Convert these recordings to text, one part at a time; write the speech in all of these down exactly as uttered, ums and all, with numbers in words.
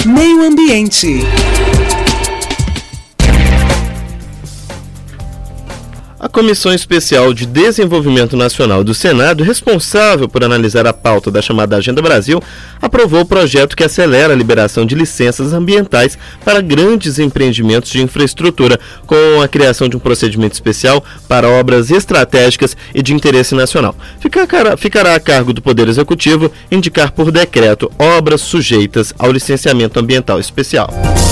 Meio Ambiente. A Comissão Especial de Desenvolvimento Nacional do Senado, responsável por analisar a pauta da chamada Agenda Brasil, aprovou o projeto que acelera a liberação de licenças ambientais para grandes empreendimentos de infraestrutura, com a criação de um procedimento especial para obras estratégicas e de interesse nacional. Ficará a cargo do Poder Executivo indicar por decreto obras sujeitas ao licenciamento ambiental especial.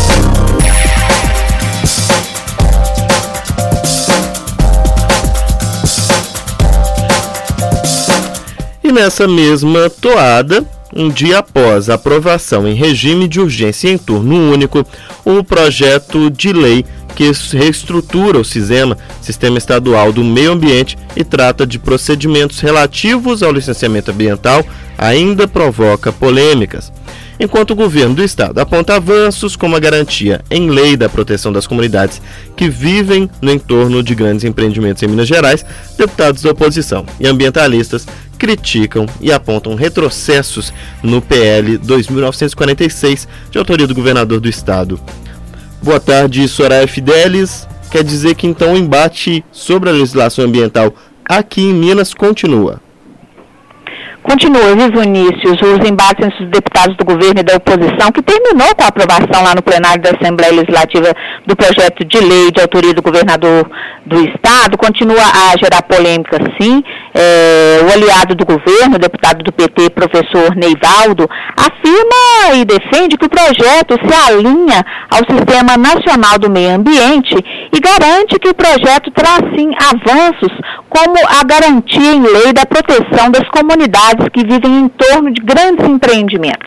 E nessa mesma toada, um dia após a aprovação em regime de urgência em turno único, o projeto de lei que reestrutura o SISEMA, Sistema Estadual do Meio Ambiente, e trata de procedimentos relativos ao licenciamento ambiental, ainda provoca polêmicas. Enquanto o governo do estado aponta avanços como a garantia em lei da proteção das comunidades que vivem no entorno de grandes empreendimentos em Minas Gerais, deputados da oposição e ambientalistas criticam e apontam retrocessos no P L dois mil novecentos e quarenta e seis, de autoria do governador do estado. Boa tarde, Soraya Fidelis. Quer dizer que então o embate sobre a legislação ambiental aqui em Minas continua? Continua, viu, Vinícius, os embates entre os deputados do governo e da oposição, que terminou com a aprovação lá no plenário da Assembleia Legislativa do projeto de lei de autoria do governador do estado, continua a gerar polêmica, sim. É, o aliado do governo, o deputado do P T, professor Neivaldo, afirma e defende que o projeto se alinha ao Sistema Nacional do Meio Ambiente e garante que o projeto traz, sim, avanços como a garantia em lei da proteção das comunidades que vivem em torno de grandes empreendimentos.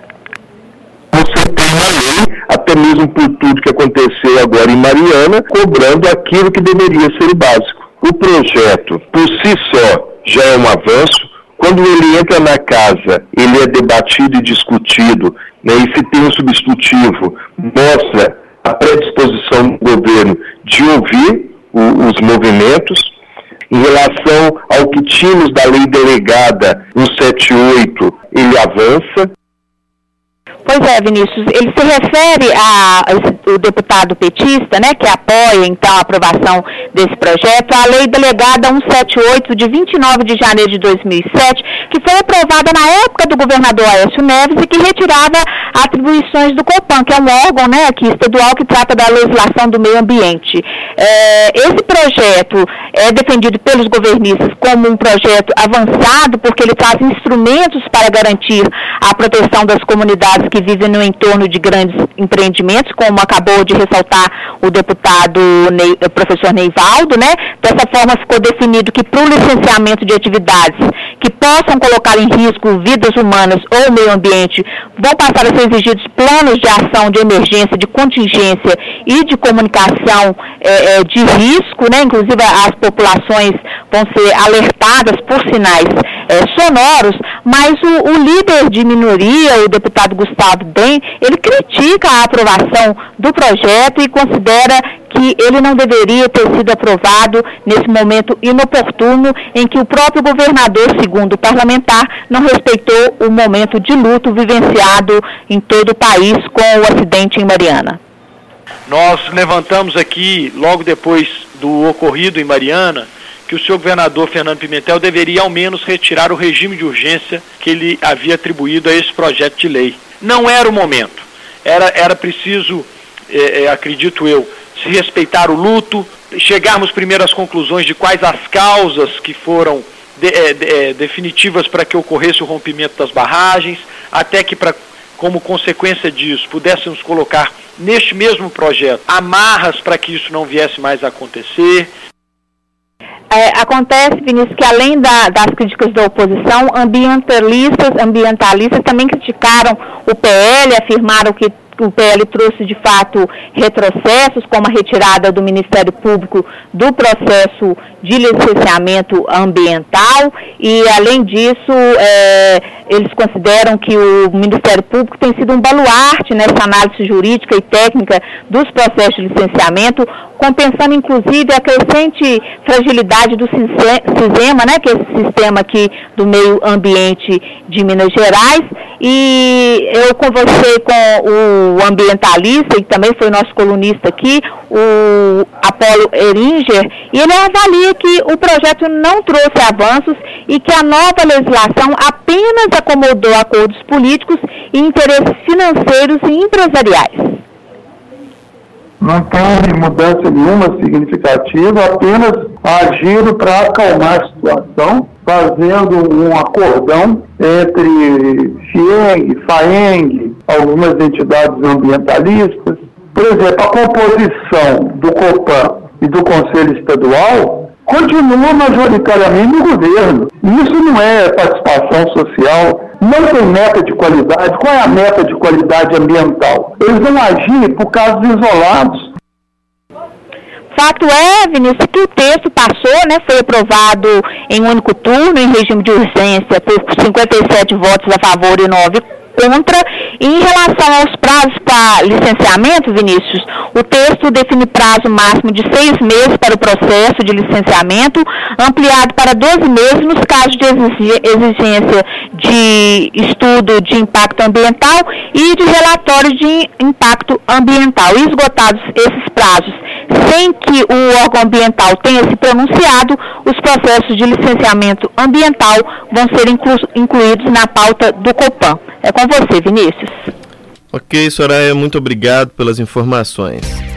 Você tem uma lei, até mesmo por tudo que aconteceu agora em Mariana, cobrando aquilo que deveria ser o básico. O projeto, por si só, já é um avanço. Quando ele entra na casa, ele é debatido e discutido, né, e se tem um substitutivo, mostra a predisposição do governo de ouvir o, os movimentos. Em relação ao que tínhamos da lei delegada no setenta e oito, ele avança. Pois é, Vinícius, ele se refere ao deputado petista, né, que apoia, então, a aprovação desse projeto, a lei delegada cento e setenta e oito, de vinte e nove de janeiro de dois mil e sete, que foi aprovada na época do governador Aécio Neves e que retirava atribuições do COPAN, que é um órgão, né, aqui, estadual que trata da legislação do meio ambiente. É, esse projeto é defendido pelos governistas como um projeto avançado, porque ele traz instrumentos para garantir a proteção das comunidades que vivem no entorno de grandes empreendimentos, como acabou de ressaltar o deputado Ney, o professor Neivaldo, né? Dessa forma ficou definido que para o licenciamento de atividades que possam colocar em risco vidas humanas ou meio ambiente, vão passar a ser exigidos planos de ação de emergência, de contingência e de comunicação é, é, de risco, né? Inclusive as populações vão ser alertadas por sinais é, sonoros, mas o, o líder de minoria, o deputado Gustavo Dem, ele critica a aprovação do projeto e considera que ele não deveria ter sido aprovado nesse momento inoportuno em que o próprio governador, segundo o parlamentar, não respeitou o momento de luto vivenciado em todo o país com o acidente em Mariana. Nós levantamos aqui, logo depois do ocorrido em Mariana, que o senhor governador Fernando Pimentel deveria ao menos retirar o regime de urgência que ele havia atribuído a esse projeto de lei. Não era o momento. Era, era preciso, é, é, acredito eu, se respeitar o luto, chegarmos primeiro às conclusões de quais as causas que foram de, é, de, é, definitivas para que ocorresse o rompimento das barragens, até que, pra, como consequência disso, pudéssemos colocar neste mesmo projeto amarras para que isso não viesse mais a acontecer. É, acontece, Vinícius, que além da, das críticas da oposição, ambientalistas, ambientalistas também criticaram o P L, afirmaram que o P L trouxe de fato retrocessos, como a retirada do Ministério Público do processo de licenciamento ambiental e, além disso, é, eles consideram que o Ministério Público tem sido um baluarte nessa análise jurídica e técnica dos processos de licenciamento, compensando inclusive a crescente fragilidade do SISEMA, né, que é esse sistema aqui do meio ambiente de Minas Gerais. E eu conversei com o ambientalista, e também foi nosso colunista aqui, o Apolo Eringer, e ele avalia que o projeto não trouxe avanços e que a nova legislação apenas acomodou acordos políticos e interesses financeiros e empresariais. Não tem mudança nenhuma significativa, apenas agiram para acalmar a situação, fazendo um acordão entre FIENG, FAENG, algumas entidades ambientalistas. Por exemplo, a composição do COPAN e do Conselho Estadual continua majoritariamente no governo. Isso não é participação social, não tem meta de qualidade. Qual é a meta de qualidade ambiental? Eles vão agir por casos isolados. Fato é, Vinícius, que o texto passou, né, foi aprovado em um único turno, em regime de urgência, por cinquenta e sete votos a favor e nove contra. E em relação aos prazos para licenciamento, Vinícius, o texto define prazo máximo de seis meses para o processo de licenciamento, ampliado para doze meses nos casos de exigência de estudo de impacto ambiental e de relatório de impacto ambiental. E esgotados esses prazos, sem que o órgão ambiental tenha se pronunciado, os processos de licenciamento ambiental vão ser inclu- incluídos na pauta do COPAN. É com você, Vinícius. Ok, Soraya, muito obrigado pelas informações.